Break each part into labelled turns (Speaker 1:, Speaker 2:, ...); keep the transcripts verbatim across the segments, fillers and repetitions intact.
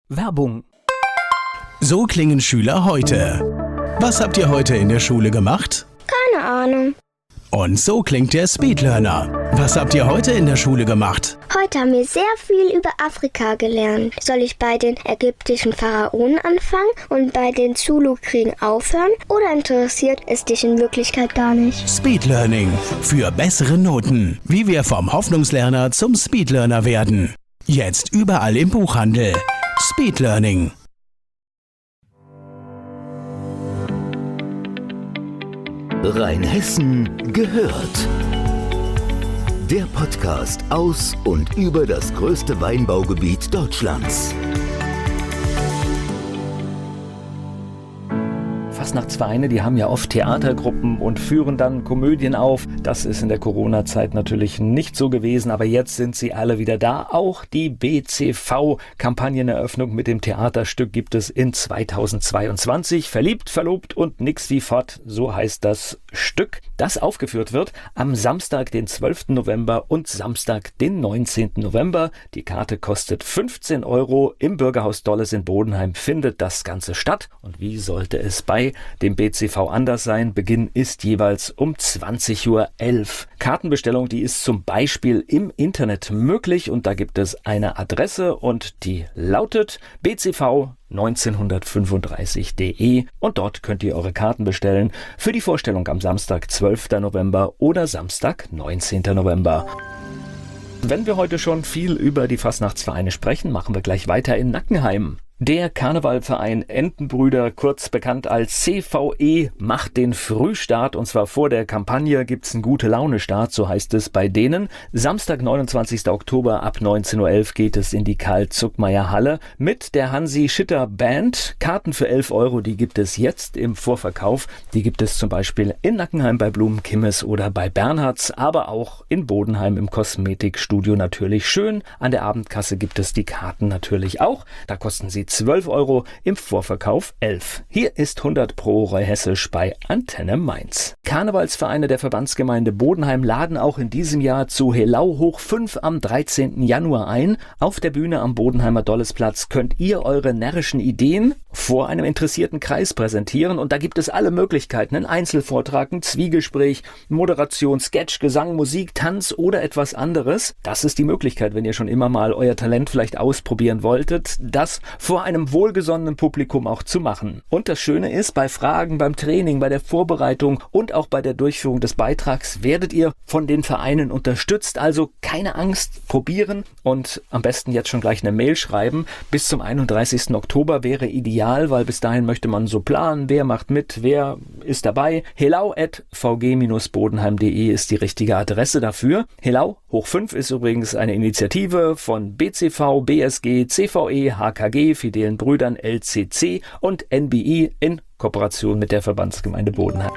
Speaker 1: Werbung.
Speaker 2: So klingen Schüler heute. Was habt ihr heute in der Schule gemacht?
Speaker 3: Keine Ahnung.
Speaker 2: Und so klingt der Speedlearner. Was habt ihr heute in der Schule gemacht?
Speaker 3: Heute haben wir sehr viel über Afrika gelernt. Soll ich bei den ägyptischen Pharaonen anfangen und bei den Zulu-Kriegen aufhören? Oder interessiert es dich in Wirklichkeit gar nicht?
Speaker 2: Speedlearning. Für bessere Noten. Wie wir vom Hoffnungslerner zum Speedlearner werden. Jetzt überall im Buchhandel. Speedlearning.
Speaker 4: Rheinhessen gehört. Der Podcast aus und über das größte Weinbaugebiet Deutschlands.
Speaker 1: Fastnachtsvereine, die haben ja oft Theatergruppen und führen dann Komödien auf. Das ist in der Corona-Zeit natürlich nicht so gewesen, aber jetzt sind sie alle wieder da. Auch die B C V-Kampagneneröffnung mit dem Theaterstück gibt es in zweitausendzweiundzwanzig. Verliebt, verlobt und nix wie fort, so heißt das Stück, das aufgeführt wird am Samstag, den zwölften November und Samstag, den neunzehnten November. Die Karte kostet fünfzehn Euro. Im Bürgerhaus Dolles in Bodenheim findet das Ganze statt. Und wie sollte es bei dem B C V anders sein? Beginn ist jeweils um zwanzig Uhr elf. Kartenbestellung, die ist zum Beispiel im Internet möglich und da gibt es eine Adresse und die lautet b c v neunzehnhundertfünfunddreißig punkt de und dort könnt ihr eure Karten bestellen für die Vorstellung am Samstag, zwölften November oder Samstag, neunzehnten November. Wenn wir heute schon viel über die Fastnachtsvereine sprechen, machen wir gleich weiter in Nackenheim. Der Karnevalverein Entenbrüder, kurz bekannt als C V E, macht den Frühstart und zwar vor der Kampagne gibt's einen Gute-Laune-Start, so heißt es bei denen. Samstag, neunundzwanzigsten Oktober ab neunzehn Uhr elf geht es in die Karl-Zuckmayer-Halle mit der Hansi Schitter Band. Karten für elf Euro, die gibt es jetzt im Vorverkauf. Die gibt es zum Beispiel in Nackenheim bei Blumenkimmes oder bei Bernhards, aber auch in Bodenheim im Kosmetikstudio natürlich schön. An der Abendkasse gibt es die Karten natürlich auch. Da kosten sie zwölf Euro, im Vorverkauf elf. Hier ist hundert pro Rheinhessisch bei Antenne Mainz. Karnevalsvereine der Verbandsgemeinde Bodenheim laden auch in diesem Jahr zu Helau hoch fünf am dreizehnten Januar ein. Auf der Bühne am Bodenheimer Dollesplatz könnt ihr eure närrischen Ideen vor einem interessierten Kreis präsentieren und da gibt es alle Möglichkeiten. Ein Einzelvortrag, ein Zwiegespräch, Moderation, Sketch, Gesang, Musik, Tanz oder etwas anderes. Das ist die Möglichkeit, wenn ihr schon immer mal euer Talent vielleicht ausprobieren wolltet, das vor einem wohlgesonnenen Publikum auch zu machen. Und das Schöne ist, bei Fragen, beim Training, bei der Vorbereitung und auch bei der Durchführung des Beitrags werdet ihr von den Vereinen unterstützt. Also keine Angst, probieren und am besten jetzt schon gleich eine Mail schreiben. Bis zum einunddreißigsten Oktober wäre ideal, weil bis dahin möchte man so planen, wer macht mit, wer ist dabei. helau at v g bodenheim punkt de ist die richtige Adresse dafür. Helau hoch fünf ist übrigens eine Initiative von B C V, B S G, C V E, H K G, Fidelen Brüdern, L C C und N B I in Kooperation mit der Verbandsgemeinde Bodenheim.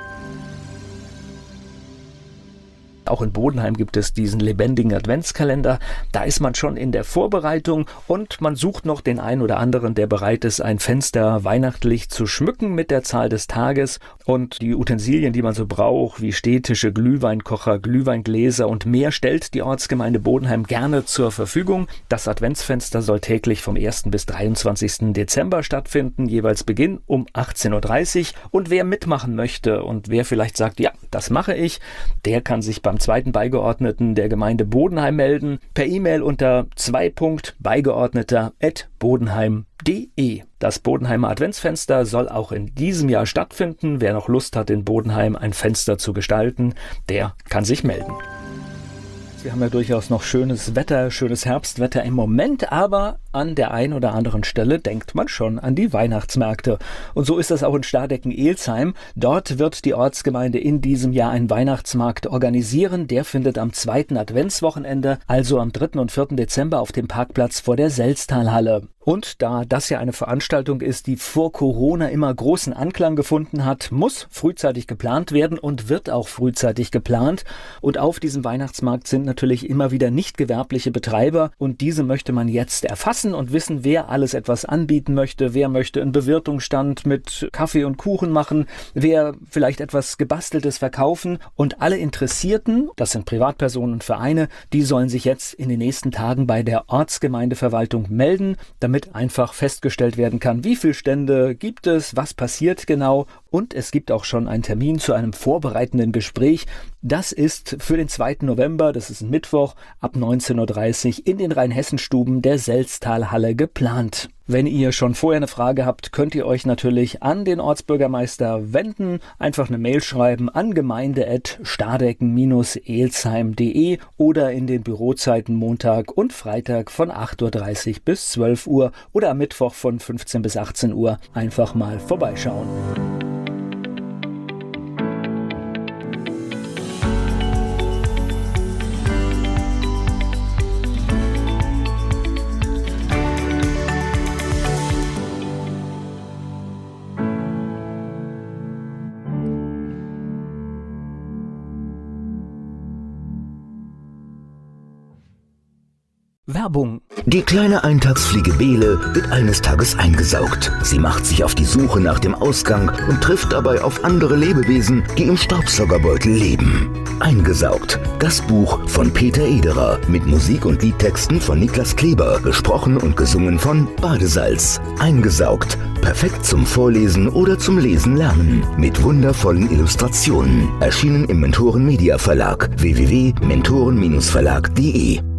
Speaker 1: Auch in Bodenheim gibt es diesen lebendigen Adventskalender. Da ist man schon in der Vorbereitung und man sucht noch den einen oder anderen, der bereit ist, ein Fenster weihnachtlich zu schmücken mit der Zahl des Tages. Und die Utensilien, die man so braucht, wie Städtische, Glühweinkocher, Glühweingläser und mehr, stellt die Ortsgemeinde Bodenheim gerne zur Verfügung. Das Adventsfenster soll täglich vom ersten bis dreiundzwanzigsten Dezember stattfinden, jeweils Beginn um achtzehn Uhr dreißig. Und wer mitmachen möchte und wer vielleicht sagt, ja, das mache ich, der kann sich beim zweiten Beigeordneten der Gemeinde Bodenheim melden, per E-Mail unter zwei beigeordneter at bodenheim punkt de. Das Bodenheimer Adventsfenster soll auch in diesem Jahr stattfinden. Wer noch Lust hat, in Bodenheim ein Fenster zu gestalten, der kann sich melden. Wir haben ja durchaus noch schönes Wetter, schönes Herbstwetter im Moment, aber an der einen oder anderen Stelle denkt man schon an die Weihnachtsmärkte. Und so ist das auch in Stardecken-Elsheim. Dort wird die Ortsgemeinde in diesem Jahr einen Weihnachtsmarkt organisieren. Der findet am zweiten Adventswochenende, also am dritten und vierten Dezember auf dem Parkplatz vor der Selztalhalle. Und da das ja eine Veranstaltung ist, die vor Corona immer großen Anklang gefunden hat, muss frühzeitig geplant werden und wird auch frühzeitig geplant. Und auf diesem Weihnachtsmarkt sind natürlich immer wieder nicht gewerbliche Betreiber und diese möchte man jetzt erfassen vernetzen und wissen, wer alles etwas anbieten möchte, wer möchte einen Bewirtungsstand mit Kaffee und Kuchen machen, wer vielleicht etwas Gebasteltes verkaufen. Und alle Interessierten, das sind Privatpersonen und Vereine, die sollen sich jetzt in den nächsten Tagen bei der Ortsgemeindeverwaltung melden, damit einfach festgestellt werden kann, wie viele Stände gibt es, was passiert genau. Und es gibt auch schon einen Termin zu einem vorbereitenden Gespräch. Das ist für den zweiten November, das ist ein Mittwoch, ab neunzehn Uhr dreißig in den Rheinhessenstuben der Selztalhalle geplant. Wenn ihr schon vorher eine Frage habt, könnt ihr euch natürlich an den Ortsbürgermeister wenden. Einfach eine Mail schreiben an gemeinde at stadecken elzheim punkt de oder in den Bürozeiten Montag und Freitag von acht Uhr dreißig bis zwölf Uhr oder am Mittwoch von fünfzehn bis achtzehn Uhr einfach mal vorbeischauen. Werbung.
Speaker 4: Die kleine Eintagsfliege Bele wird eines Tages eingesaugt. Sie macht sich auf die Suche nach dem Ausgang und trifft dabei auf andere Lebewesen, die im Staubsaugerbeutel leben. Eingesaugt. Das Buch von Peter Ederer mit Musik und Liedtexten von Niklas Kleber, gesprochen und gesungen von Badesalz. Eingesaugt. Perfekt zum Vorlesen oder zum Lesen lernen. Mit wundervollen Illustrationen. Erschienen im Mentoren Media Verlag. w w w punkt mentoren Bindestrich verlag punkt de